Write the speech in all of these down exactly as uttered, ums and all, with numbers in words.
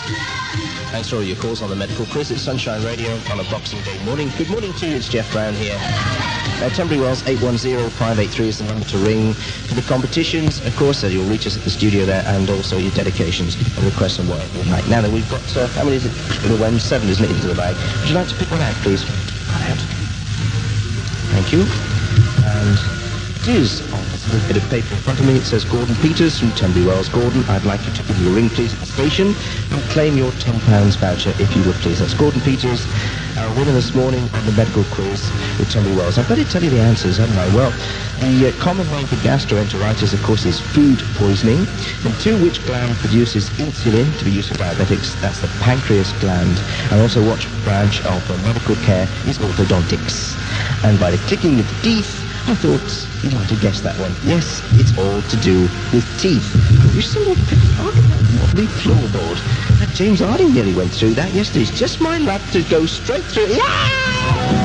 Thanks for all your calls on the Medical Quiz. It's Sunshine Radio on a Boxing Day morning. Good morning to you. It's Jeff Brown here. Uh, Tunbury Wells, eight one zero, five eight three is the number to ring for the competitions. Of course, uh, you'll reach us at the studio there, and also your dedications and requests on what all night. Now then, we've got, uh, how many is it? Well, seven, isn't it, into the bag? Would you like to pick one out, please? One out. Thank you. And it is on this bit of paper in front of me. It says Gordon Peters from Tunbury Wells. Gordon, I'd like you to give you a ring, please, at the station and claim your ten pounds voucher, if you would, please. That's Gordon Peters, our winner this morning on the Medical Quiz with Tunbury Wells. I've got to tell you the answers, haven't I? Well, the uh, common name for gastroenteritis, of course, is food poisoning. And two, which gland produces insulin to be used for diabetics? That's the pancreas gland. And also, what branch of uh, medical care is orthodontics? And by the clicking of the teeth, I thought you'd like to guess that one. Yes, it's all to do with teeth. You seem to pick up that lovely floorboard. That James Harding nearly went through that yesterday. It's just my luck to go straight through. Yeah!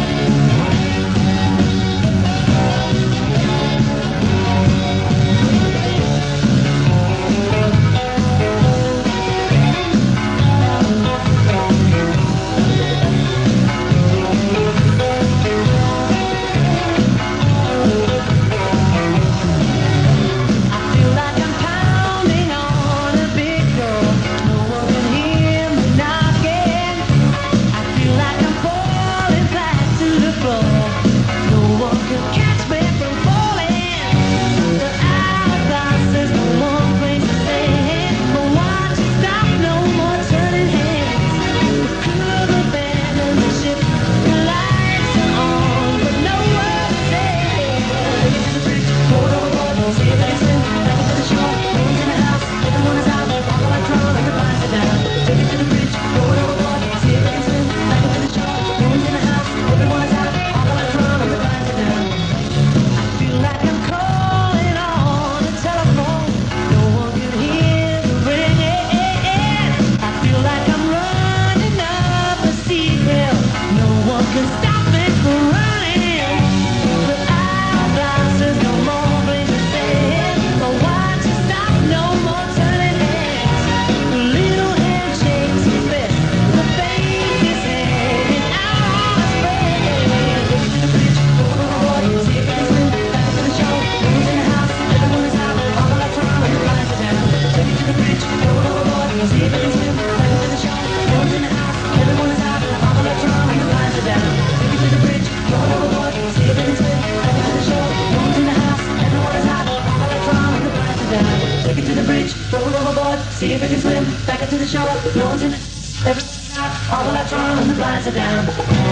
See if it can swim back into the shore. No one's in it. Everything's out. All the lights are on and the blinds are down.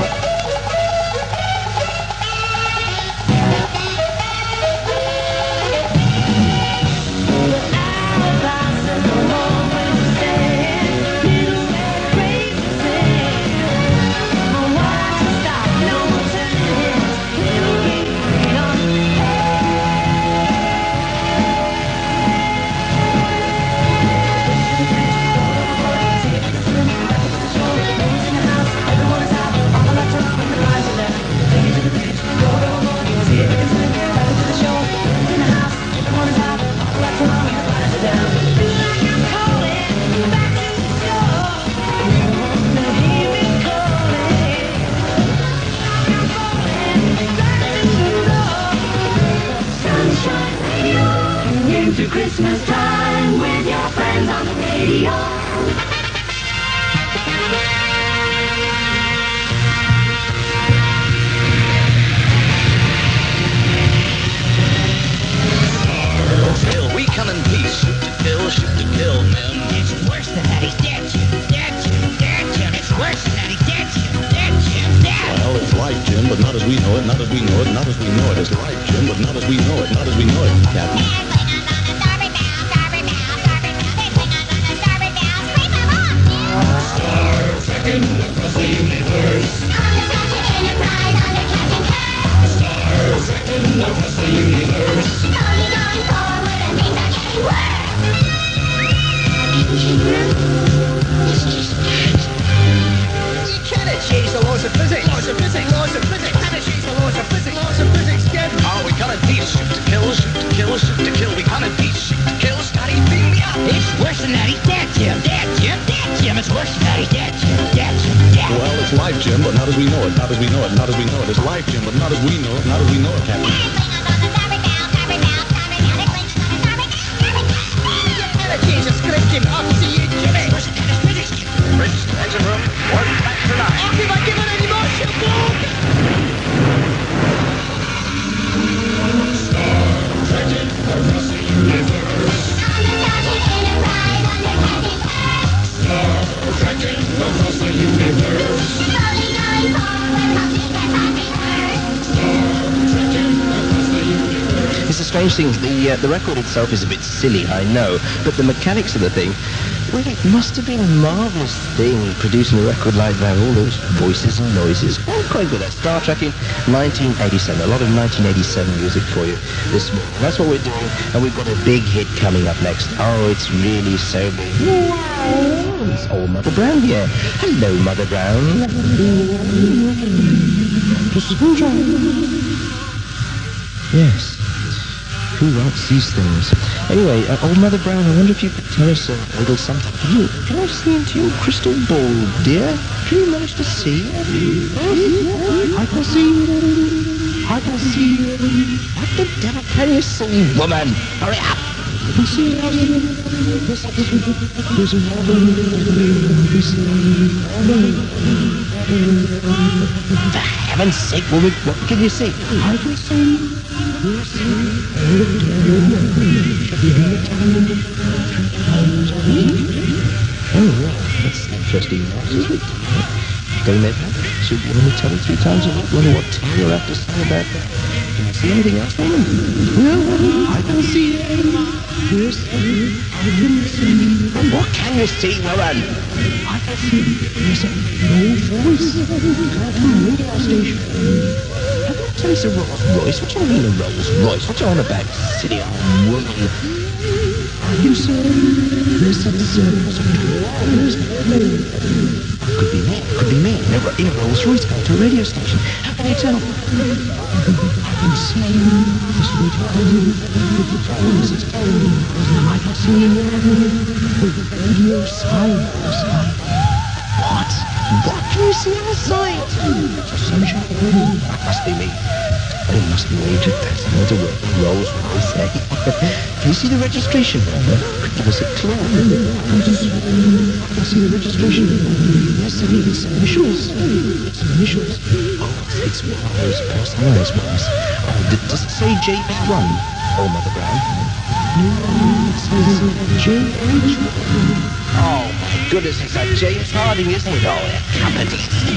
Christmas time with your friends on the radio. Starville, we come in peace. Shoot to kill, shoot to kill, men. It's worse than that. He's dead, Jim. Dead, Jim. Dead, Jim. It's worse than that. He's dead, Jim. Dead, Jim. Dead. Well, it's life, Jim, but not as we know it. Not as we know it. Not as we know it. It's life, Jim, but not as we know it. Not as we know it, Captain. Across the universe. Enterprise under Captain Kirk. Stars acting across the universe. Only going forward and things are getting worse. It's just bad. You cannot change the laws of physics. Laws of physics. Laws of physics. Cannot change the laws of physics. Laws of physics, kid. Oh, we come in peace. Shoot to kill, shoot to kill, shoot to kill. We come in peace. Shoot to kill. Scotty, beam me up. It's worse than that. He's dead, Jim. Dead, Jim. Dead. Push, daddy, get you, get you, get you. Well, it's life, Jim, but not as we know it. Not as we know it. Not as we know it. It's life, Jim, but not as we know it. Not as we know it, Captain. Change the script, Jim. Off to see you, Jimmy. Push, daddy, finish. Rich, engine room, work back tonight. Off if I give it any more, she'll blow. It's a strange thing. The uh, the record itself is a bit silly, I know, but the mechanics of the thing, well, it must have been a marvellous thing producing a record like that. All those voices and noises. Oh, quite good. That's Star Trek in nineteen eighty-seven. A lot of nineteen eighty-seven music for you this morning. That's what we're doing, and we've got a big hit coming up next. Oh, it's really so big. Wow. It's old Mother Brown here. Hello, Mother Brown. Yes. Who writes these things? Anyway, uh, old Mother Brown, I wonder if you could tell us a little something. Can you, can I see into your crystal ball, dear? Can you manage to see? I can see. I can see. What the devil can you see, woman? Hurry up! I can see. There's a For heaven's sake, woman, what can you see? I can see. Oh, well, that's interesting. Isn't it? Going there, should you only tell me three times a week? Wonder what tale you'll have to say about that. Can you see anything else, woman? Well, I can see it. Yes, I can see. And what can you see, woman? I can see. There's a low voice from the radio station. Tell us a Rolls Royce. What do you mean a Rolls Royce? What do you on about, silly old woman? You said this is could be me. Could be me. In a, in a Rolls Royce going to a radio station. How can you tell? I can see this radio. I can see the radio side. What? What can you see on the side? Sunshine. That must be me. It must be me. That's not a word. Rolls Royce, eh? Can you see the registration number? Could give us a clue. I can see the registration number. Yes, it is. Initials. It's initials. Oh, it's one of those personalized ones. Oh, d- does it say J P one? Oh, Mother Brown. No, it says J H one. Oh, my goodness, it's like James Harding, isn't it? Oh, yeah, company.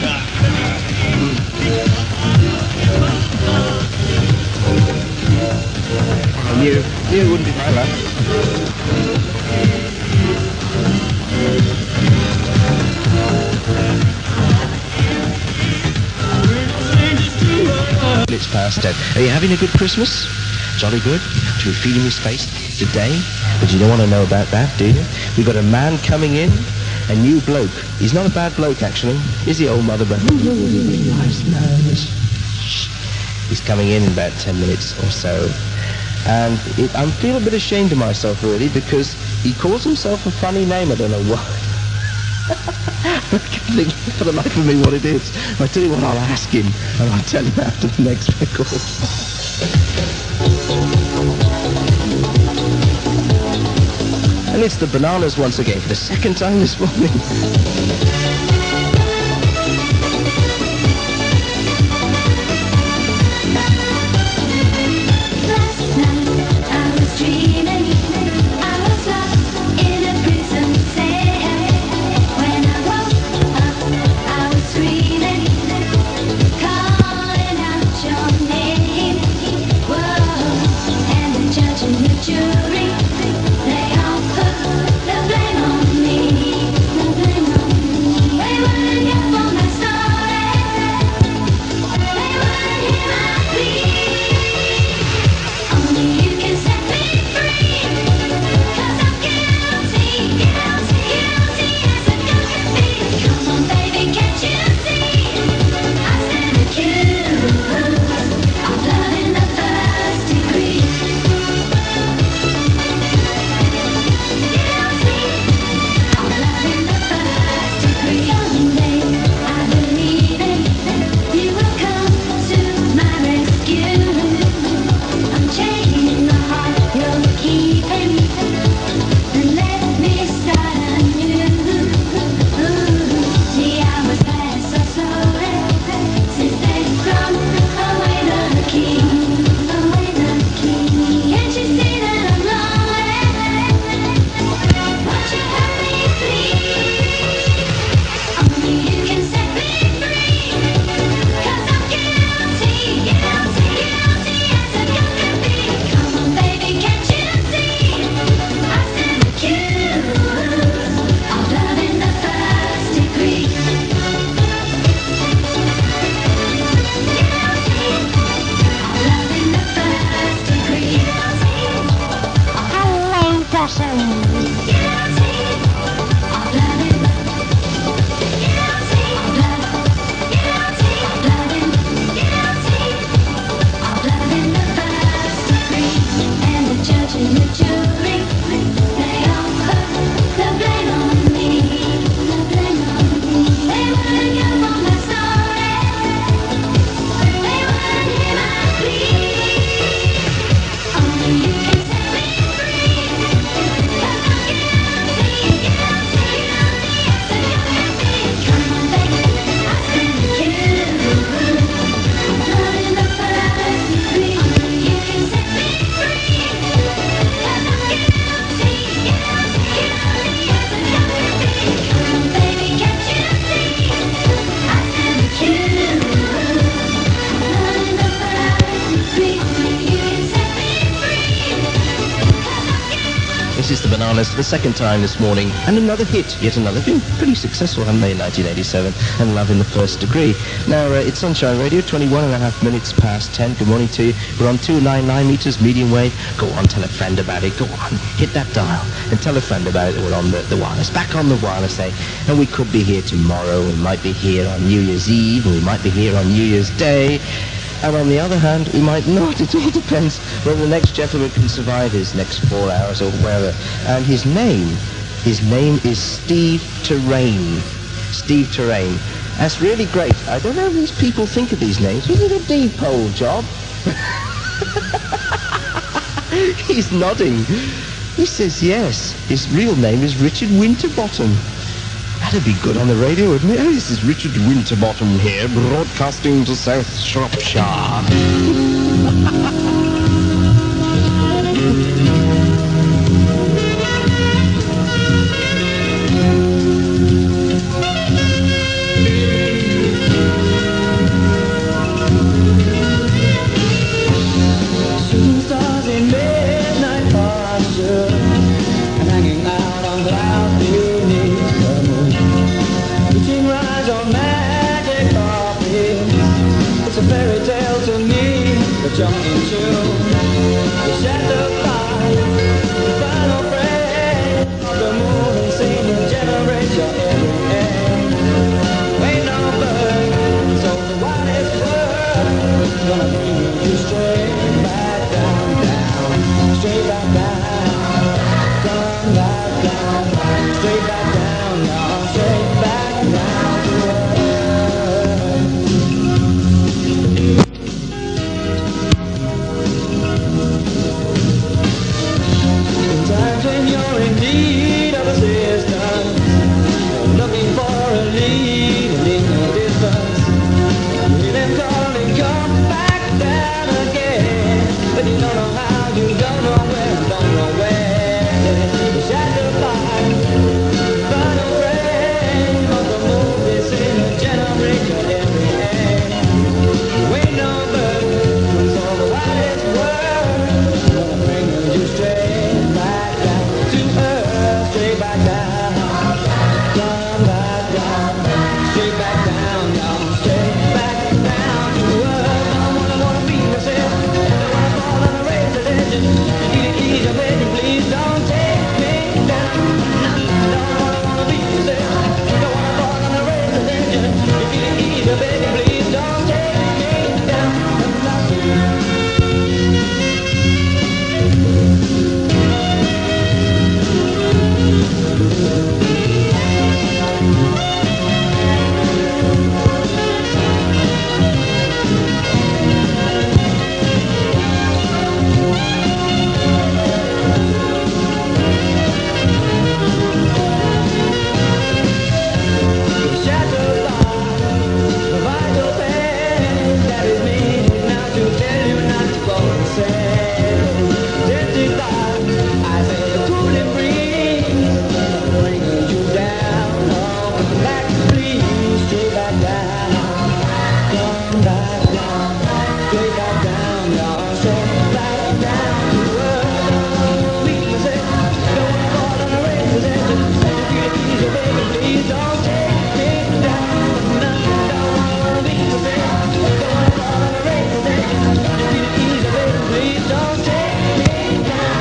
I knew, knew it wouldn't be my luck. It's past ten. Are you having a good Christmas? Jolly good? To be feeding me space today? But you don't want to know about that, do you? We've got a man coming in, a new bloke. He's not a bad bloke, actually. Is he, old Mother Brown? Nice man. He's coming in in about ten minutes or so. And it, I'm feeling a bit ashamed of myself, really, because he calls himself a funny name. I don't know why. I can't think for the life of me what it is. I tell you what, I'll ask him, and I'll tell him after the next record. And it's the Bananas once again for the second time this morning. Last night I was dreaming, I was lost in a prison cell. When I woke up, I was screaming, calling out your name. Whoa, and the judge and the jury, they all put the blame on me, the blame on me. Wireless for the second time this morning, and another hit, yet another. Been pretty successful, haven't they, in nineteen eighty-seven, and Love in the First Degree. Now, uh, it's Sunshine Radio, twenty-one and a half minutes past ten. Good morning to you. We're on two ninety-nine meters, medium wave. Go on, tell a friend about it. Go on, hit that dial, and tell a friend about it. We're on the, the wireless, back on the wireless, eh? And we could be here tomorrow, we might be here on New Year's Eve, or we might be here on New Year's Day. And on the other hand, we might not. It all depends whether the next gentleman can survive his next four hours or whatever. And his name, his name is Steve Terrain. Steve Terrain. That's really great. I don't know if these people think of these names. Was it a D-pole job? He's nodding. He says yes. His real name is Richard Winterbottom. That'd be good on the radio, wouldn't it? Oh, this is Richard Winterbottom here, broadcasting to South Shropshire. Shooting stars in midnight posture, and hanging out on clouds beneath the moon. Reaching rise on magic carpets. It's a fairy tale to me, the jumping tune. The shadow fire, the final frame of the moving scene will generate your every aim. Ain't no bird, so the wildest word gonna bring you straight back down, down, straight back down, down, back down, straight back down, down, straight back down to earth. In times when you're in need of assistance, looking for a lead and in the distance, you hear them calling, come back down again. But you don't know how, you don't know where, don't know where. The shadow flies, final frame of the movie scene will generate your every aim. You ain't no bird, it's all the wildest world. Gonna bring you straight back down to earth, straight back down, down, back down, straight back down, down, straight back down to earth. Don't wanna wanna be myself, don't wanna fall on a razor's edge. Take it easy, baby, please don't take me down. No, don't wanna wanna be myself, don't wanna fall on a razor's edge. Take it easy, baby, please don't take me down. The shadow lies, the vital pain that is needed now to tell you not to go insane. Testify, I say a cooling breeze, bringing you down, oh, back please, straight back down, come back down, straight back down, y'all, straight back down to earth. Don't wanna beat myself, don't wanna fall on the razor's edge. Take it easy, baby, please don't take me down. No, don't wanna beat myself, don't wanna fall on the razor's edge. Take it easy, baby, please don't take me down.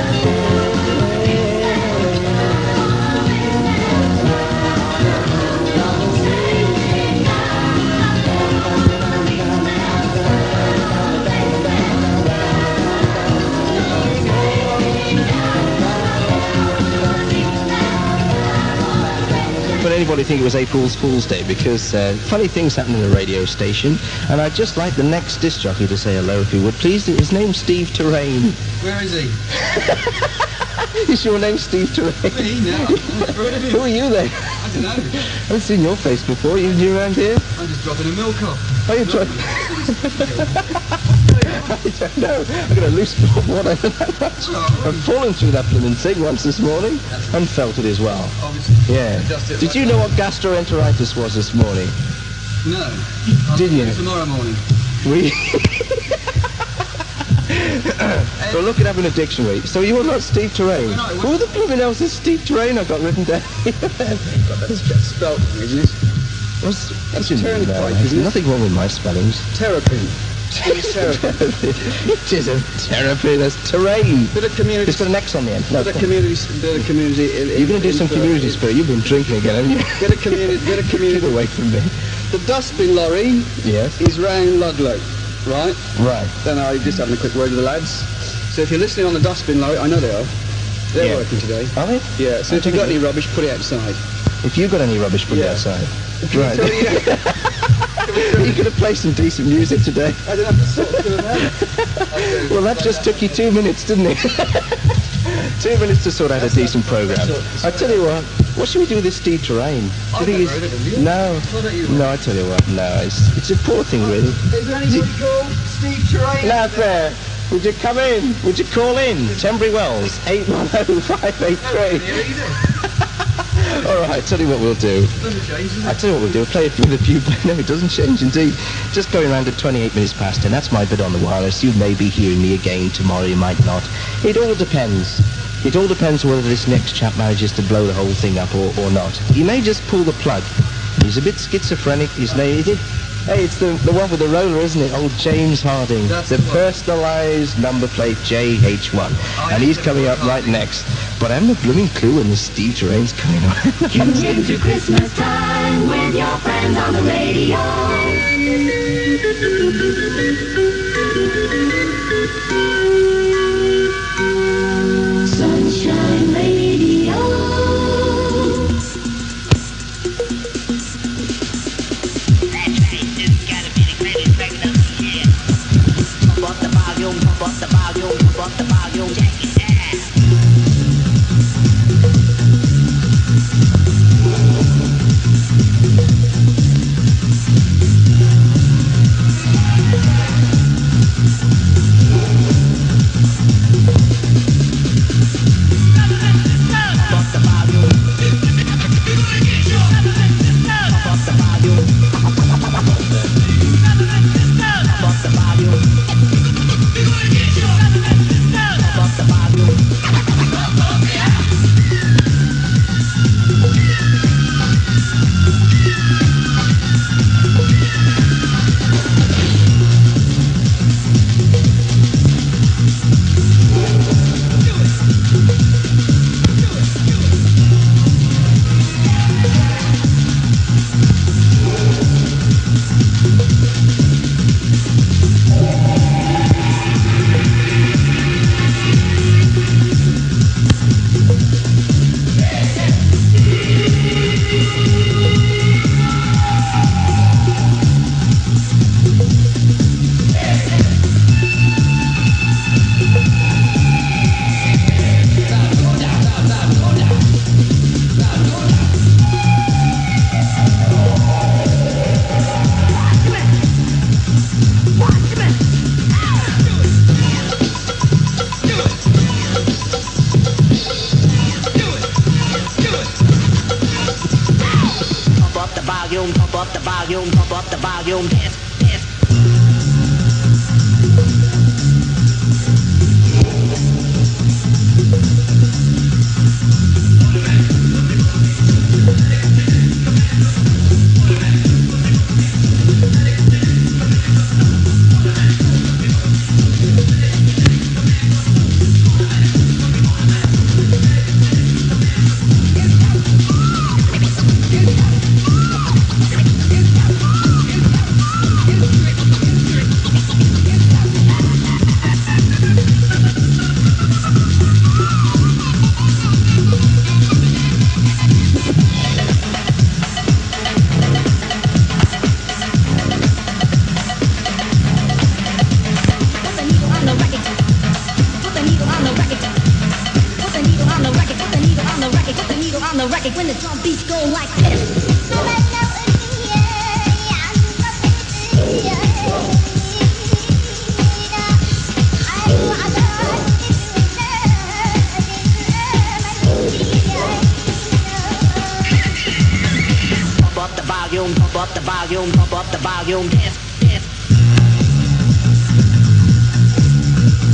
But anybody think it was April Fool's Day, because uh, funny things happen in the radio station, and I'd just like the next disc jockey to say hello, if you would, please. His name's Steve Terrain. Where is he? Is your name Steve Terrain? Me, no. I've heard of him. Who are you then? I don't know. I haven't seen your face before. You you around here? I'm just dropping a milk off. Oh, you're trying... I don't know. I've got a loose one over that much. I've fallen through that blooming thing once this morning and felt it as well. Obviously. Yeah. Adjust it Did like you that. know what gastroenteritis was this morning? No. I'll Didn't do it you? Tomorrow morning. We... So look at having a dictionary. So you're not Steve Terrain. No, Who the blooming else is Steve Terrain I got written down? That's just spelt, isn't it? What's, That's what's in turnpike, there? isn't There's it? nothing wrong with my spellings. Terrapin. It's terrapin. It is a therapy. That's terrain. Bit of community. It's got an X on the end. No, Bit of community. Bit of community. you're going to do some community spirit. You've been drinking again, haven't you? Bit of community. Bit of Keep community. away from me. The dustbin lorry Yes. is round Ludlow, right? Right. Then I'm just having a quick word with the lads. So if you're listening on the dustbin lorry, I know they are. They're Yeah. working today. Are they? Yeah. So if you've got any rubbish, put it outside. If you've got any rubbish, put it Yeah. outside. Right. So, yeah. You could have played some decent music today. I don't have to sort of do it now. Well, that just took you two minutes, didn't it? Two minutes to sort out a decent program. I tell you what, what should we do with this Steve Terrain? Do you I've think never heard of him, he's... you? No. What about you? No, I tell you what, no, it's, it's a poor thing, really. Is there anybody called Steve Terrain? Now, there. Would you come in? Would you call in? Tenbury Wells, eight one oh, five eight three. All right, tell you what we'll do. Doesn't change, does I it? tell you what we'll do. We'll play it with a few. No, it doesn't change indeed. Just going around at twenty-eight minutes past ten. That's my bit on the wireless. You may be hearing me again tomorrow. You might not. It all depends. It all depends whether this next chap manages to blow the whole thing up or, or not. He may just pull the plug. He's a bit schizophrenic. His name. Hey, it's the, the one with the roller, isn't it? Old James Harding. That's the the one. personalised number plate J H one. I And he's am coming up Harding. right next. But I haven't a blooming clue when the Steve Terrain's coming on. Tune in to Christmas time with your friends on the radio. Sunshine Radio. That's right, this gotta be the greatest record of the year. Pump up the volume, pump up the volume, pump up the volume, check it out. Pump up the volume. Pump up the volume. Pump up the volume. Pump up the volume. Pump up the volume, pump up the volume, pump up the volume, dance, dance. Put the needle on the record. Put the needle on the record. Put the needle on the record. Put the needle on the record. Put the needle on the record. When the drum beats go like this. Pump up the volume, pump up the volume, pump up the volume, dance, dance.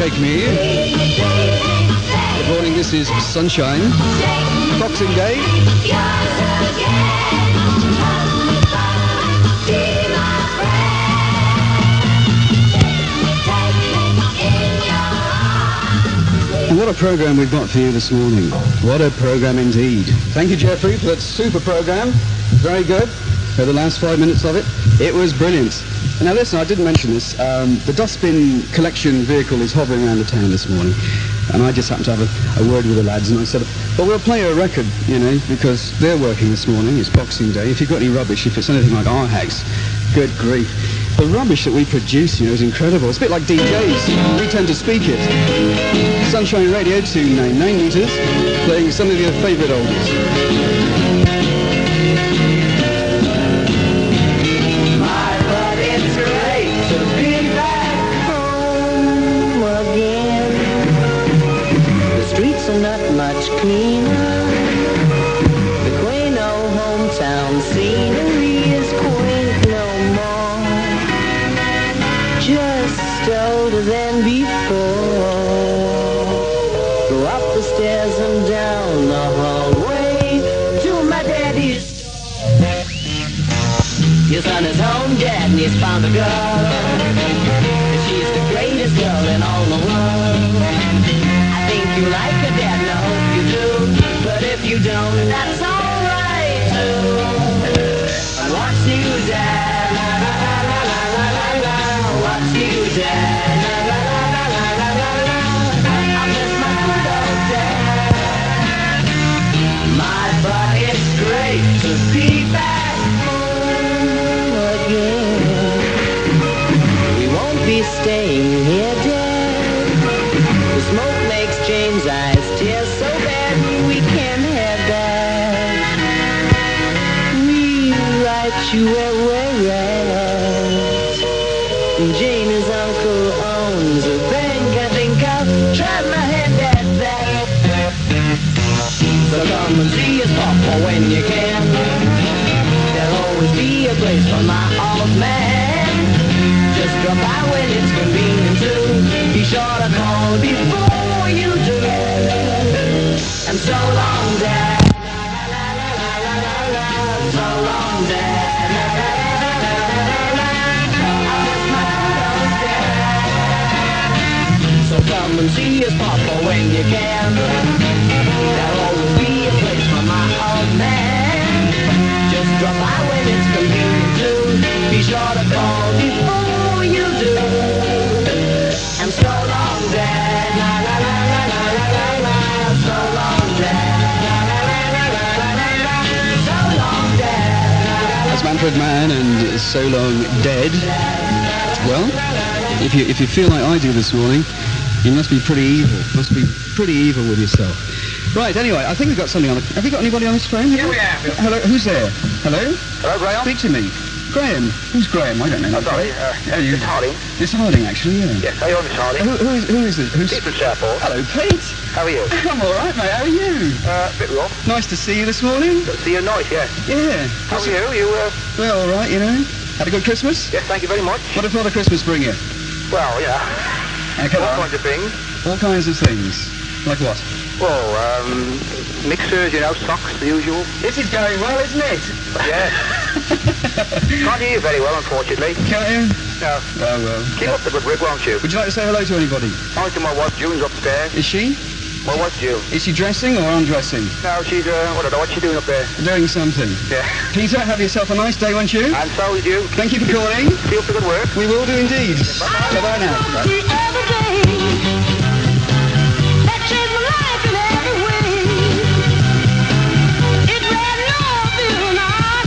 Shake Me. Good morning, this is Sunshine. Boxing Day. And what a program we've got for you this morning. What a program indeed. Thank you, Jeffrey, for that super program. Very good. For the last five minutes of it, it was brilliant. And now listen, I didn't mention this. Um, the dustbin collection vehicle is hovering around the town this morning. And I just happened to have a, a word with the lads, and I said, well, we'll play a record, you know, because they're working this morning. It's Boxing Day. If you've got any rubbish, if it's anything like our house, good grief. The rubbish that we produce, you know, is incredible. It's a bit like D Js. We tend to speak it. Sunshine Radio, two ninety-nine meters, playing some of your favourite oldies. Not much cleaner. The quaint old hometown scenery is quaint no more. Just older than before. Go up the stairs and down the hallway to my daddy's. Your son is home, Dad, and he's found a girl. She's the greatest girl in all the world. You like her, Dad, and I hope you do. But if you don't, that's alright too. And what's new, Dad? La la la la la la la. What's new, Dad? La la la la la la la la. I miss my good old Dad. My butt, it's great to be back home again. We won't be staying here, Dad. The smoke makes James' eyes tear so bad we can't have that. We write you where we're at. And Janie's uncle owns a bank. I think I'll try my hand at that. So come and see us, Papa, when you can. There'll always be a place for my old man. Just drop by when it's convenient to. Be sure to call before you do. And so long, Dad. So long, Dad. I miss my good old Dad. So come and see us, Papa, when you can. There'll always be a place for my old man. Just drop by when it's convenient to. Be sure to call before you do. And so long, Dad. La la la la la la la la. So long, Dad. La la la la la la la la. So long, Dad. That's Manfred Mann and So Long Dead. Well, if you if you feel like I do this morning, you must be pretty evil. Must be pretty evil with yourself. Right. Anyway, I think we've got something on. The, have we got anybody on this phone? Here we have. Hello. Who's there? Hello. Hello, Graham. Speak to me. Graham. Who's Graham? I don't know. Oh, sorry. Uh, Yeah, you- It's Harding. It's Harding, actually. Yeah. Yes, how are you on, Miss Harding? Who, who is who is it? Who's? Pete from Southport. Hello, Pete. How are you? I'm all right, mate. How are you? Uh, a bit rough. Nice to see you this morning. Good to see you nice, yeah. Yeah. How are you? You, uh... Well, all right, you know. Had a good Christmas? Yes, thank you very much. What did Father Christmas bring you? Well, yeah. Uh, come All on. kinds of things. All kinds of things. Like what? Well, um... mixers, you know, socks, the usual. This is going well, isn't it? Yes. Can't hear you very well, unfortunately. Can't you? No. Oh, well. Keep up the good work, won't you? Would you like to say hello to anybody? Hi to my wife, June's upstairs. Is she? My wife, June. Is she dressing or undressing? No, she's, uh, I don't know what she's doing up there. Doing something. Yeah. Peter, have yourself a nice day, won't you? And so is you. Thank you for calling. Keep up the good work. We will do indeed. Bye-bye now. The other day that changed my life in every way. It ran north in the night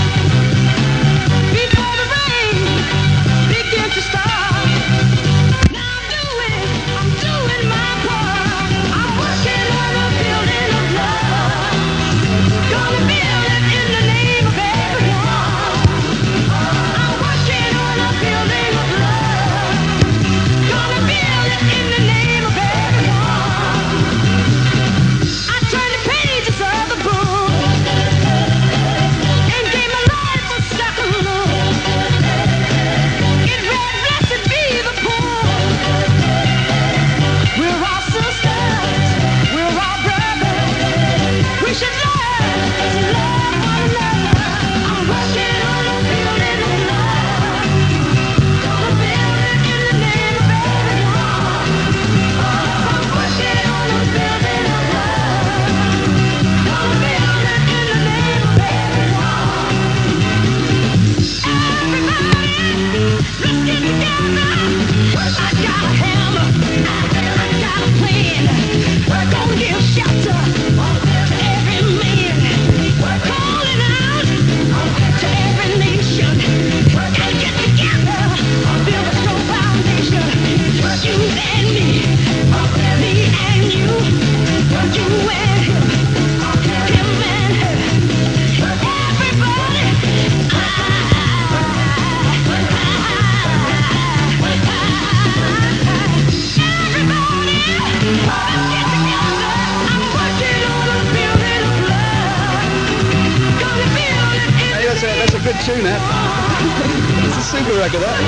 before the rain began to start. Now I'm doing, I'm doing my part. I'm working on a building of love. Gonna build it in the name of everyone. I'm working on a building of love. Gonna build Hey, that's a, that's a good tune, that. It's a super record, that.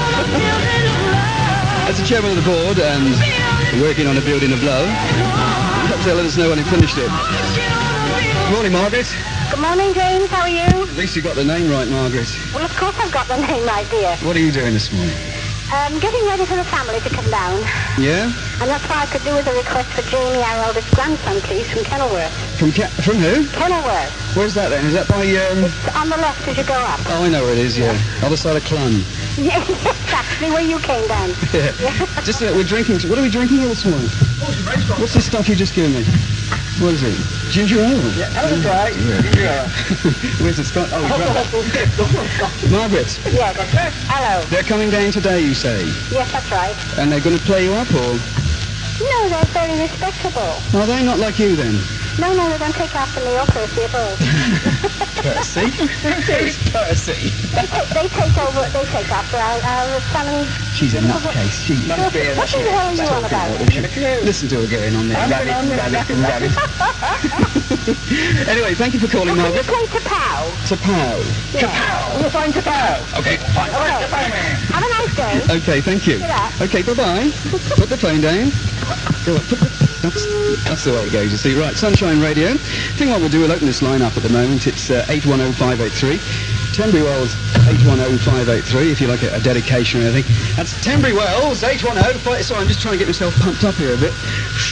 That's the chairman of the board and working on a building of love. They'll let us know when he finished it. Good morning, Margaret. Good morning, James. How are you? At least you got the name right, Margaret. Well, of course I've got the name right, dear. What are you doing this morning? Um, getting ready for the family to come down. Yeah? And that's why I could do with a request for Jamie, our eldest grandson, please, from Kenilworth. From Ke- from who? Kenilworth. Where's that then? Is that by, um... It's on the left as you go up. Oh, I know where it is, yeah. Other side of Clun. Yes, actually, where you came down. Yeah. Just, uh, we're drinking... What are we drinking here this morning? What's the stuff you just given me? What is it? Ginger ale? Yeah, that's right. Yeah. Where's it? Scott? Oh, right. Margaret, Yes. Hello. they're coming down today, you say? Yes, that's right. And they're going to play you up, or...? No, they're very respectable. Are they not like you, then? No, no, they don't take after me or Percy at all. Percy? Who's Percy? They take, they take over, they take after our, our son and... She's a nutcase. She... What the hell are you on about? Listen to her going on there. Rabbit, rabbit, rabbit. Anyway, thank you for calling, Can you Margaret. play to Pow? To Pow. Yeah. We're going to bow. Okay, fine. Okay. Have a nice day. Okay, thank you. Yeah. Okay, bye-bye. Put the phone down. Go on, put the... That's, that's the way it goes, you see. Right, Sunshine Radio. I think what we'll do, we'll open this line up at the moment. It's uh, eight one oh five eight three. Tenbury Wells, eight one oh five eight three, if you like a, a dedication or anything. That's Tenbury Wells, eight one oh five... Sorry, I'm just trying to get myself pumped up here a bit.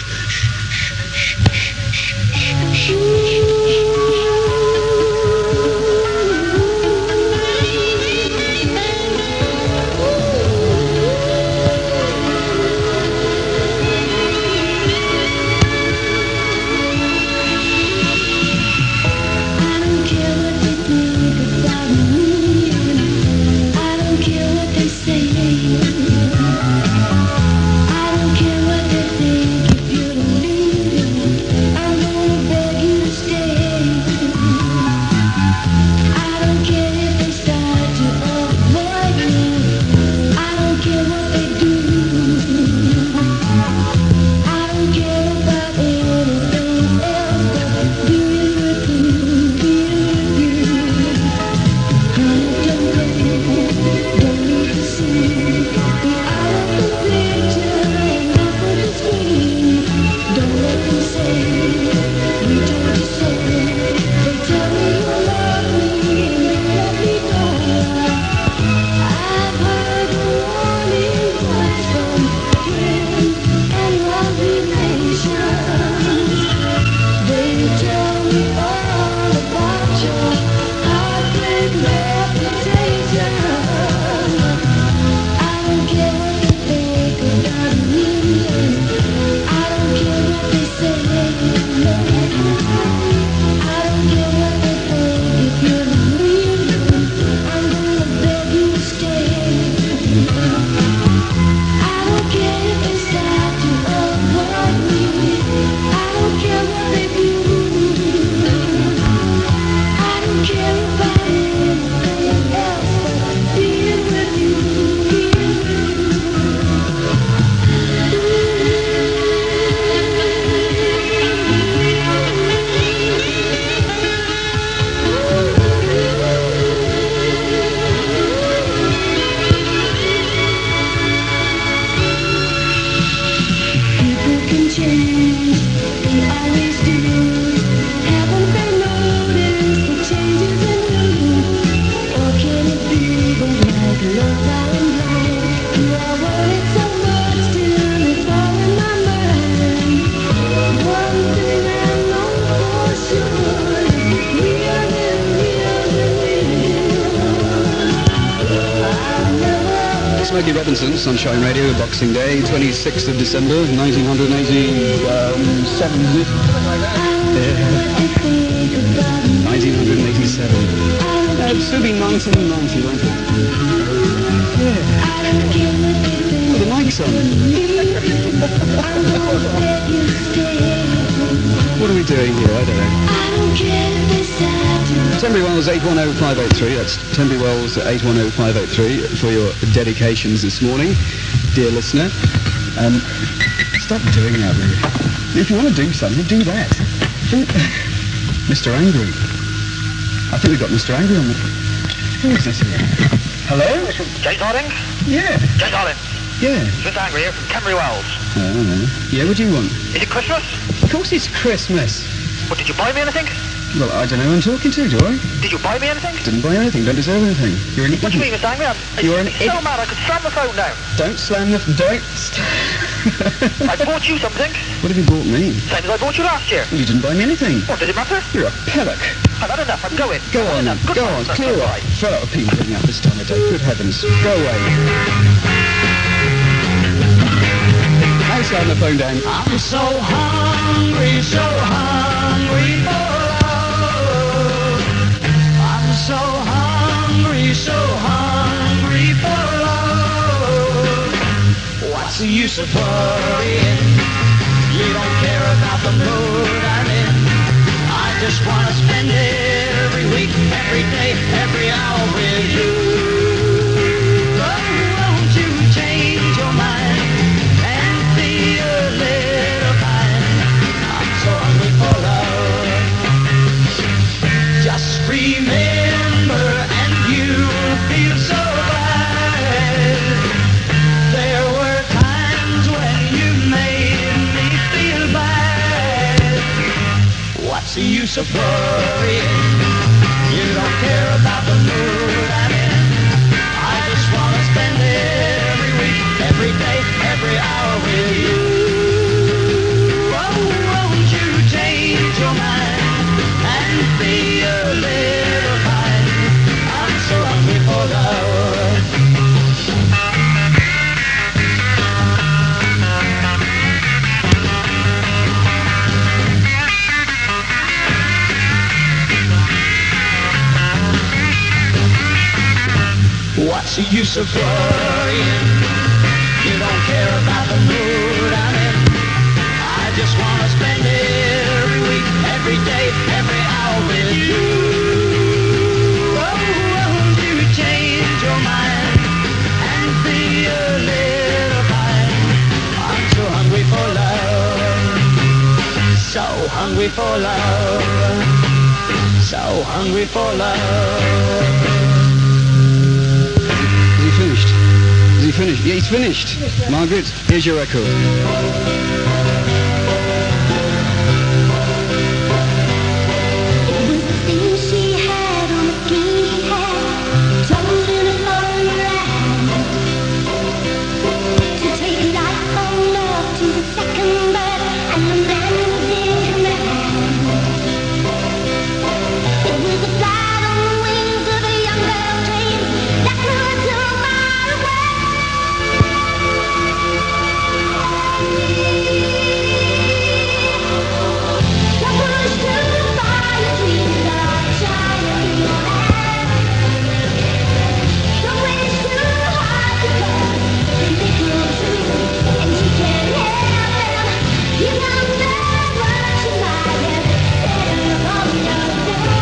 Smokey Robinson, Sunshine Radio, Boxing Day, twenty-sixth of December, nineteen eighty-seven. Yeah. nineteen eighty-seven. Uh, it'll still be nineteen ninety, won't it? Yeah. Oh, the mic's on. What are we doing here? I don't know. Tenbury Wells eight one oh five eight three. That's Tenbury Wells eight one oh five eight three for your dedications this morning, dear listener. Um, stop doing that, will you? If you want to do something, do that. Don't... Mister Angry. I think we've got Mister Angry on the... Who is this here? Hello? James Harding? Yeah. James Harding. Yeah. Mister Angry here from Tenbury Wells. Oh, yeah, what do you want? Is it Christmas? Of course it's Christmas. What, did you buy me anything? Well, I don't know who I'm talking to, do I? Did you buy me anything? Didn't buy anything, don't deserve anything. You're an What do you mean, idiot. Mister Angry? I'm, You're an it's so idiot. mad I could slam the phone down. Don't slam the... Don't... St- I bought you something, What have you bought me? same as I bought you last year. Well, you didn't buy me anything. What, does it matter? You're a pellock. I've had enough, I'm going. Go I've had on, enough. Good go night, on, sir. clear Bye. off. Fed up with people getting up this time of day. Good heavens. Go away. Now slam the phone down. I'm so hungry, so hungry for love. I'm so hungry, so hungry for love. What's the use of worrying? You don't care about the mood I'm in. I just want to spend every week, every day, every hour with you. Oh, won't you change your mind and be a little kind? I'm so hungry for love. Just remember and you'll feel so glad. There were times when you made me feel bad. What's the use of worrying? You don't care about the mood I'm in. I just want to spend every week, every day, every hour with you. Oh, won't you change your mind and be a little kind? I'm so hungry for love. What's the use of worrying? You don't care about the mood I'm in. I just want to spend every week, every day, every hour with you. Oh, won't you change your mind and be a little kind? I'm so hungry for love. So hungry for love. So hungry for love. Is he finished? Is he finished? Yeah, he's finished. Margaret, here's your record. It was the thing she had on the skin she had, told in a foreign land. To take life on love to the second birth, and the man was in command. It was a flight on the wings of a young girl's dreams that flew so far away. So push through the fire, dreams are shining in your hand. Don't wish too hard because they may come true, and you can't help them. You don't know what you might have said upon your day.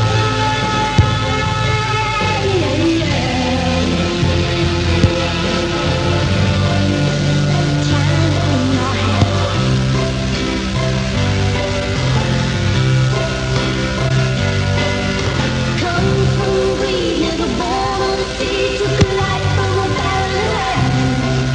Time in your hand. Come from greed, never born on the sea, took a life from a barren land.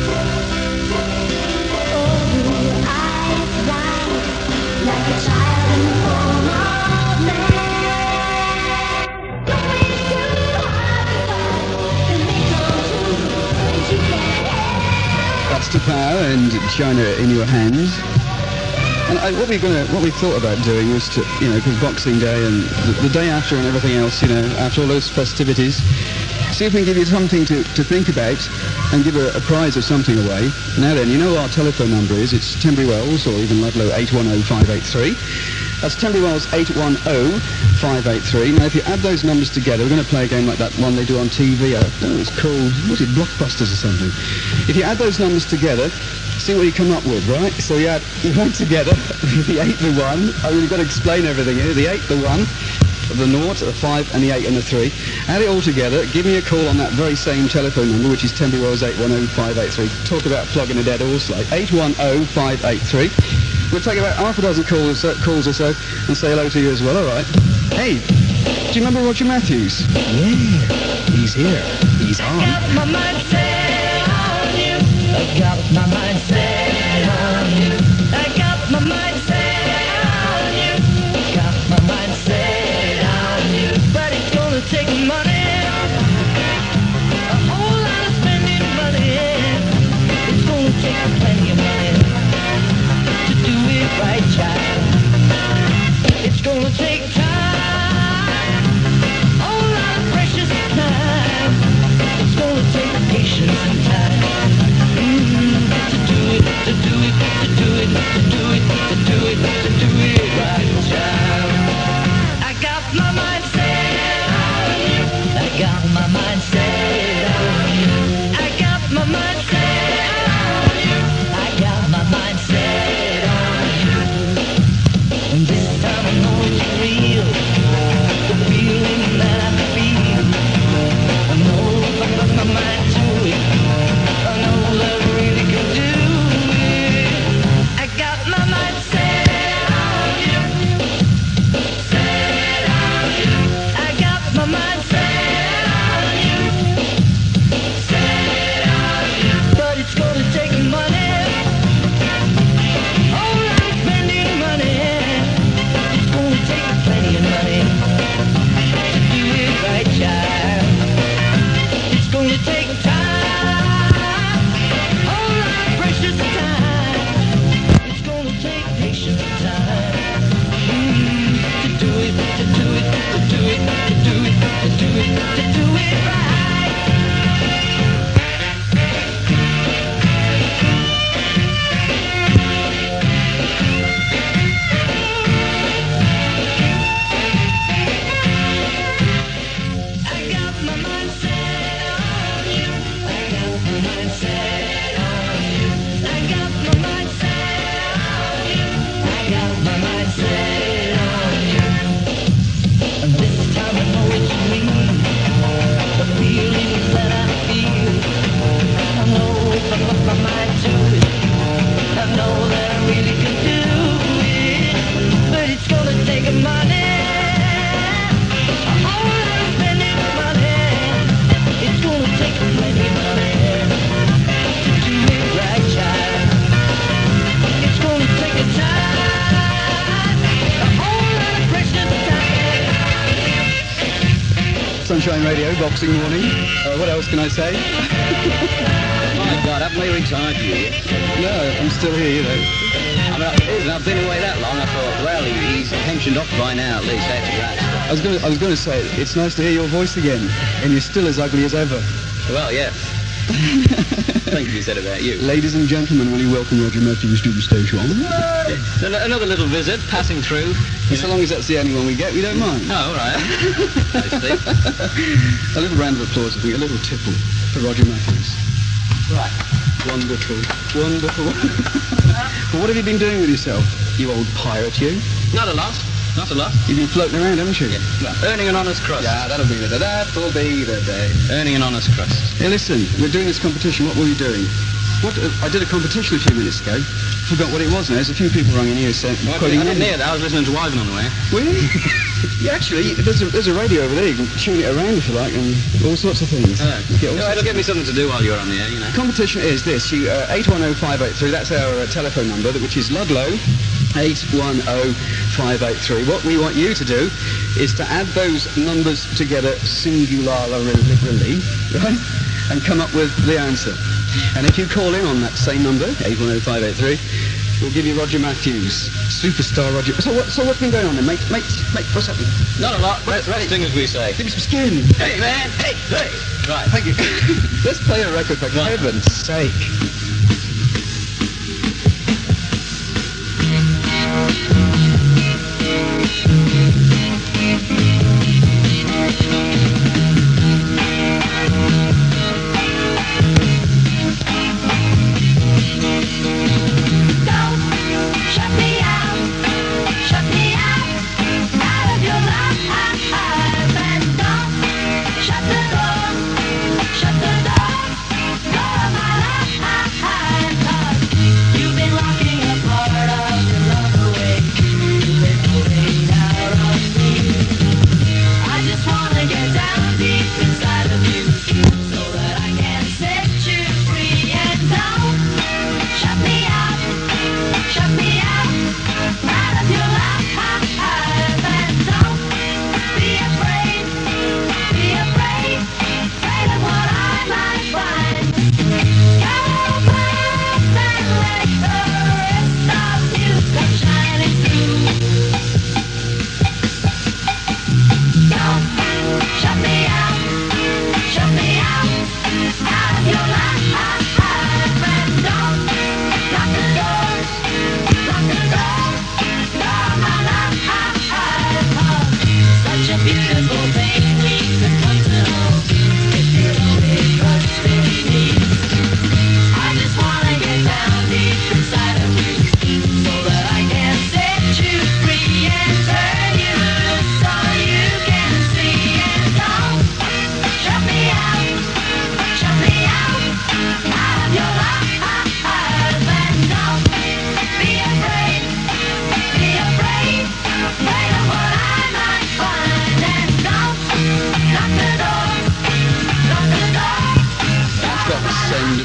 Oh, blue eyes blind, like a child in the form of man. Don't wish too hard because they may come true, and you can't help. That's to Power and China in your hands. And I, what we're gonna, what we thought about doing was to, you know, because Boxing Day and the, the day after and everything else, you know, after all those festivities, see if we can give you something to, to think about and give a, a prize of something away. Now then, you know what our telephone number is. It's Tenbury Wells or even Ludlow eight one oh five eight three. That's Tenbury Wells eight one oh five eight three. Now, if you add those numbers together, we're going to play a game like that one they do on T V. I don't know, it's called, what's it, Blockbusters or something. If you add those numbers together, see what you come up with, right? So you add, you add together the eight, the one. I mean, you've got to explain everything here. The eight, the one, the naught, the five, and the eight, and the three. Add it all together. Give me a call on that very same telephone number, which is Tenby Wells eight one oh five eight three. Talk about plugging a dead horse like eight one oh five eight three. We'll take about half a dozen calls, uh, calls or so and say hello to you as well, all right? Hey, do you remember Roger Matthews? Yeah, he's here. He's on. I got my mind set on you. I got my mind set on you. I got my mind set on you. Got my mind set on you. But it's gonna take money. A whole lot of spending money. It's gonna take plenty of money to do it right, child. It's gonna take time. A whole lot of precious time. It's gonna take patience and time. Mm, to do it, to do it, to do it, to do it, to do it, to do it right, child. I got my mind set on you. I got my mind set on you. I got my mind set on you. I got my mind set on you. And this time I know it's real. The feeling that I feel. I know if I put my mind to it, I know that I really can do it. I got my mind set on you. Set on you. I got my mind set on you. Set on you. But it's gonna take money. All I'm spending money. It's gonna take plenty of money to do it right, child. It's gonna take time, all our precious time. It's gonna take patience and time. Mm, to do it, to do it, to do it, to do it, to do it, to do it right. I got my mind set on you. I got my mind set on you. I got my mind set on you. I got my mind set on you. And this time I know it's real. The feelings that I feel. I know if I put my mind to it, I know that I really can do it. But it's gonna take money. A whole lot of spending money. It's gonna take plenty of money to do it right, child. It's gonna take a time, a whole lot of precious time. Sunshine Radio, boxing morning. Uh, what else can I say? My God, haven't they retired you? No, I'm still here, you know. I mean, I- I've been away that long, I thought, well, he, he's pensioned off by now, at least, that's right. I was going to, I was going to say, it's nice to hear your voice again, and you're still as ugly as ever. Well, yeah. Thank you said about you. Ladies and gentlemen, will you welcome Roger Matthews to the station? An- Another little visit, passing through. So long as that's the only one we get, we don't mind. Oh, all right. I see. A little round of applause, I think, a little tipple for Roger Matthews. Right. Wonderful, wonderful. Well, what have you been doing with yourself, you old pirate, you? Not a lot. Not a lot. You've been floating around, haven't you? Yeah. Well, earning an honest crust. Yeah, that'll be the day. That'll be the day. Earning an honest crust. Hey, listen, we're doing this competition. What were you doing? What? Uh, I did a competition a few minutes ago. Forgot what it was now. There's a few people rang in here saying... Well, I didn't hear that. I was listening to Wyvern on the way. Were you? Yeah, actually, there's a, there's a radio over there. You can tune it around if you like, and all sorts of things. Oh. Get all No, sorts it'll give me something to do while you're on the air, you know. Competition is this. You uh, eight one oh five eight three. That's our uh, telephone number, which is Ludlow eight one oh five eight three. What we want you to do is to add those numbers together singularly, right, and come up with the answer. And if you call in on that same number, eight one oh five eight three, we'll give you Roger Matthews, superstar Roger. So what? So what's been going on then, mate? Mate, mate, what's happening? Not a lot. Ready, ready. Thing as we say. Give me some skin. Hey, man. Hey, hey. Right. Thank you. Let's play a record for Right. heaven's sake. Shut me out, shut me out, out of your life.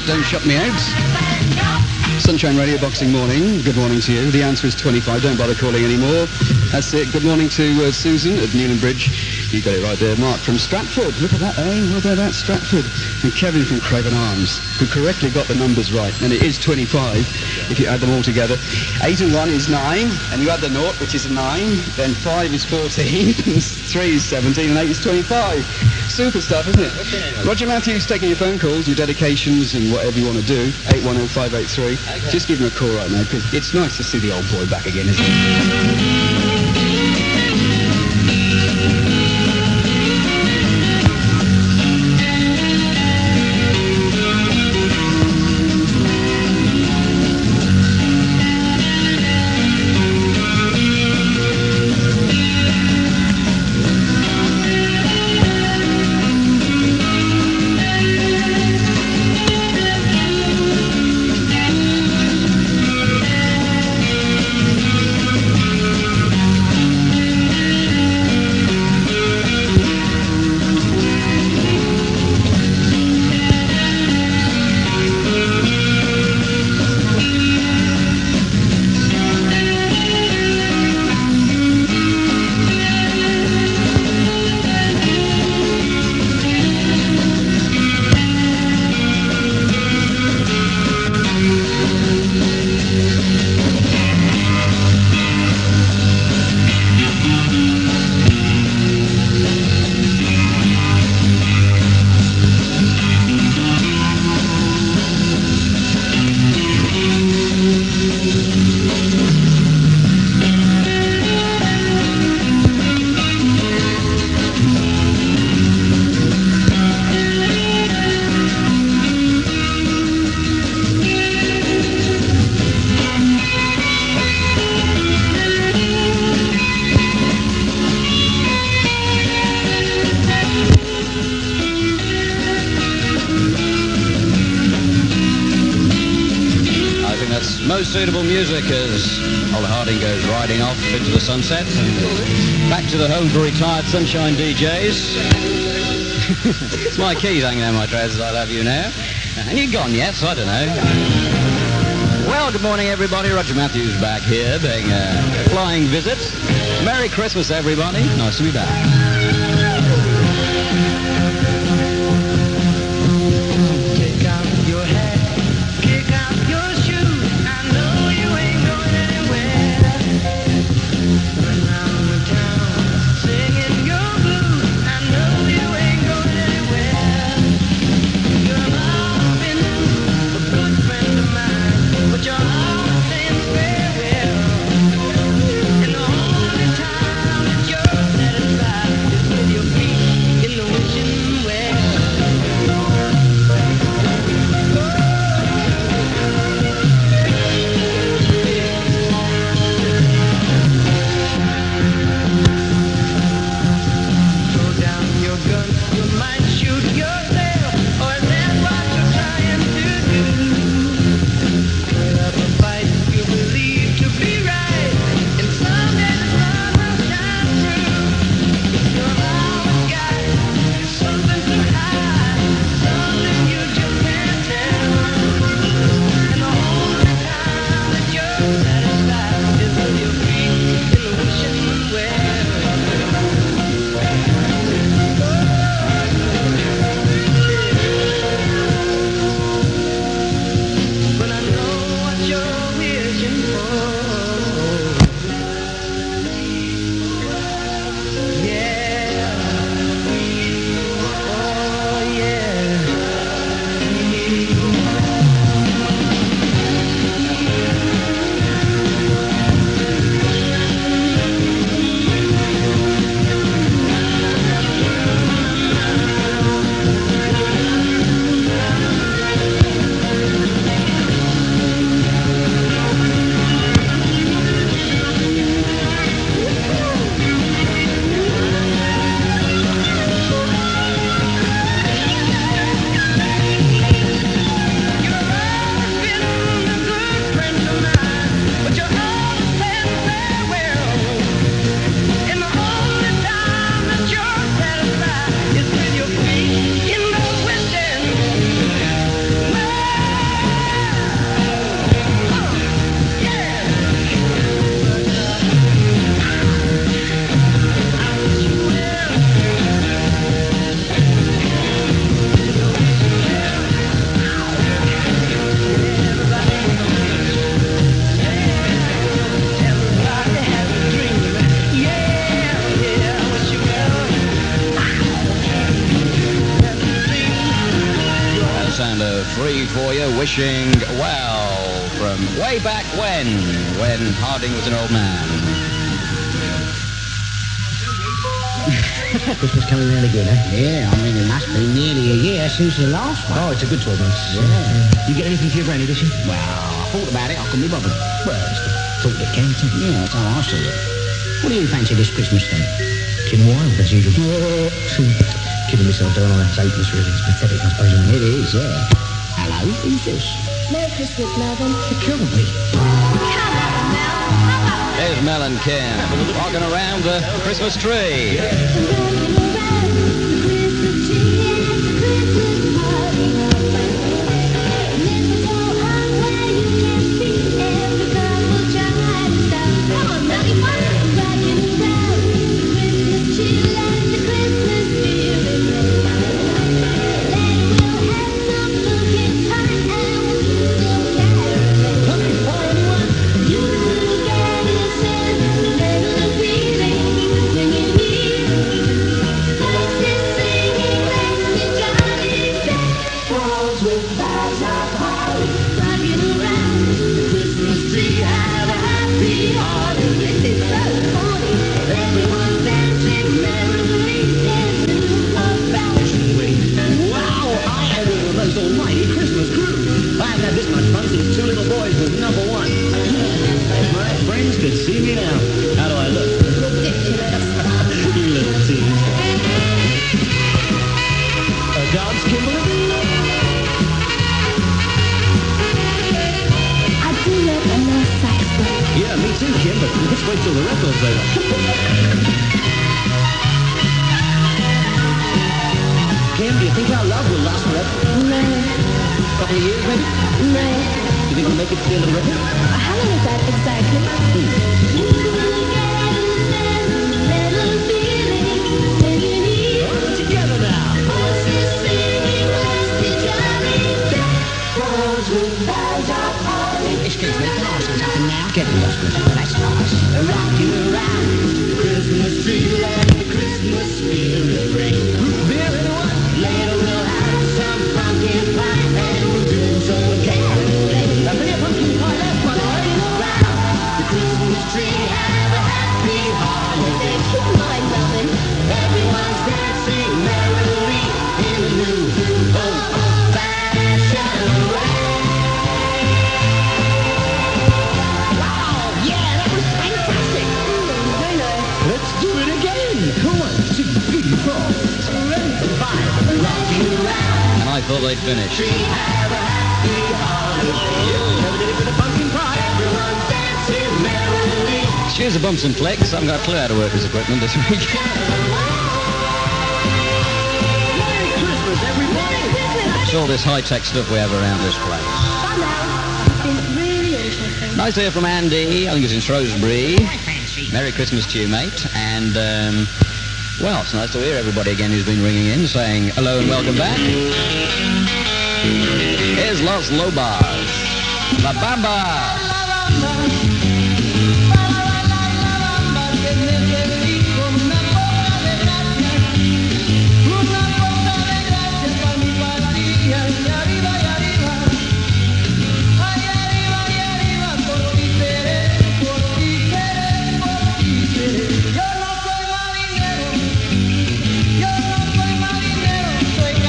Don't Shut Me Out. Sunshine Radio Boxing Morning. Good morning to you. The answer is twenty-five. Don't bother calling anymore. That's it. Good morning to uh, Susan at Newland Bridge. You got it right there. Mark from Stratford. Look at that, eh? What about that, Stratford? And Kevin from Craven Arms, who correctly got the numbers right. And it is twenty-five if you add them all together. Eight and one is nine, and you add the naught, which is a nine. Then five is fourteen, and three is seventeen, and eight is twenty-five. Super stuff, isn't it? Roger Matthews taking your phone calls, your dedications, and whatever you want to do. eight one oh, five eight three. Okay. Just give him a call right now, because it's nice to see the old boy back again, isn't it? Most suitable music as Ollie Harding goes riding off into the sunset and back to the home for retired Sunshine D Js. It's my keys hanging out my trousers, I'll have you now. And you're gone yet, so I don't know. Well, good morning, everybody. Roger Matthews back here, paying a flying visit. Merry Christmas, everybody. Nice to be back. You're satisfied with your Wishing Well from way back when, when Harding was an old man. Christmas coming round again, eh? Yeah, I mean, it must be nearly a year since the last one. Oh, it's a good twelve months. Yeah. You get anything for your granny this year? Well, I thought about it. I couldn't be bothered. Well, it's the thought that counts, isn't it? Yeah, that's how I see it. What do you fancy this Christmas then? Kim Wilde, as usual. Kidding myself, don't I? It's hopeless, really. It's pathetic, I suppose. Isn't it? It is, yeah. Hello, who's this? Merry Christmas, Melvin. It can't be. Come on, Mel. How about There's Mel and Kim walking around the Christmas tree. Excuse the bumps and flicks. I haven't got a clue how to work this equipment this week. It's all this high-tech stuff we have around this place. Nice to hear from Andy. I think it's in Shrewsbury. Merry Christmas to you, mate. And, um, well, it's nice to hear everybody again who's been ringing in saying hello and welcome back. Here's Los Lobos. La Bamba.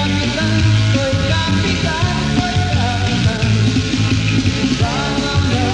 Soy capitán, soy capitán.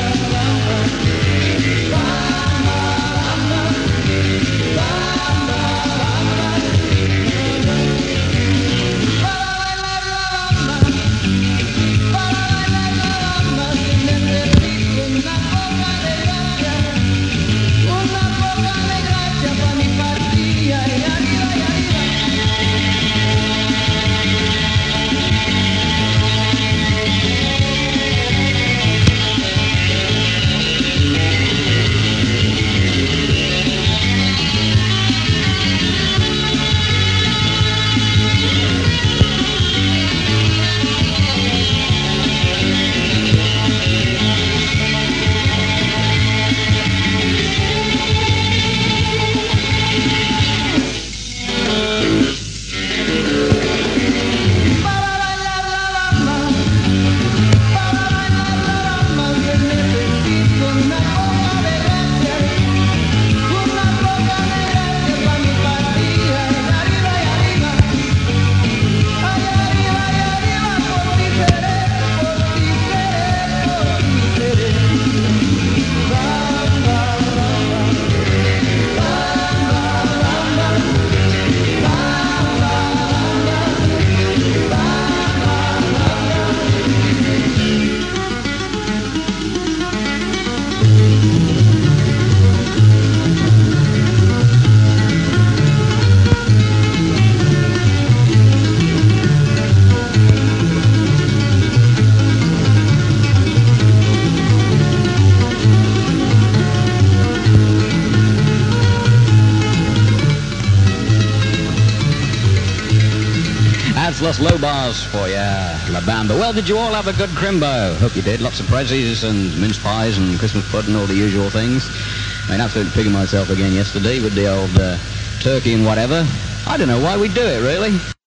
That's Los Lobos for you, La Bamba. Well, did you all have a good crimbo? Hope you did. Lots of prezzies and mince pies and Christmas pudding, all the usual things. I mean, absolutely pigging myself again yesterday with the old uh, turkey and whatever. I don't know why we do it, really.